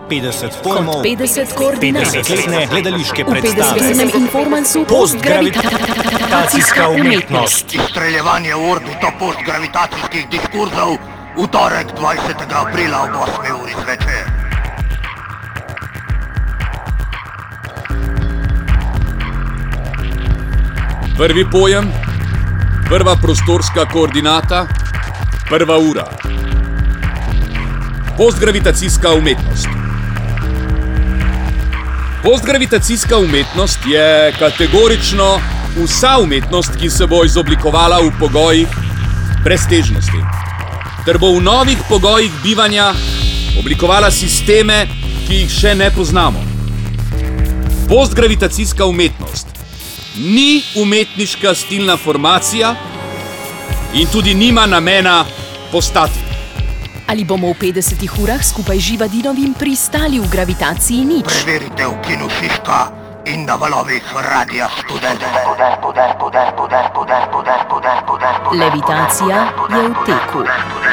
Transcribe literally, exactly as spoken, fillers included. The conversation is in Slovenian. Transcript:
petdeset pojmov, petdeset koordinat, petdesetletne gledališke v predstave, petdesetletnem informansu postgravitacijska umetnost. Izstreljevanje v orbito postgravitacijskih diskurzov v torek dvajsetega aprila ob osmi uri zvečer. Prvi pojem, prva prostorska koordinata, prva ura. Postgravitacijska umetnost. Postgravitacijska umetnost je kategorično vsa umetnost, ki se bo izoblikovala v pogojih breztežnosti, ter bo v novih pogojih bivanja oblikovala sisteme, ki jih še ne poznamo. Postgravitacijska umetnost ni umetniška stilna formacija in tudi nima namena postati. Ali bomo v petdesetih urah skupaj z Živadinovim pristali v gravitaciji nič? Preverite v kinu Šiška in na valovih Radia Študent. Levitacija je v teku.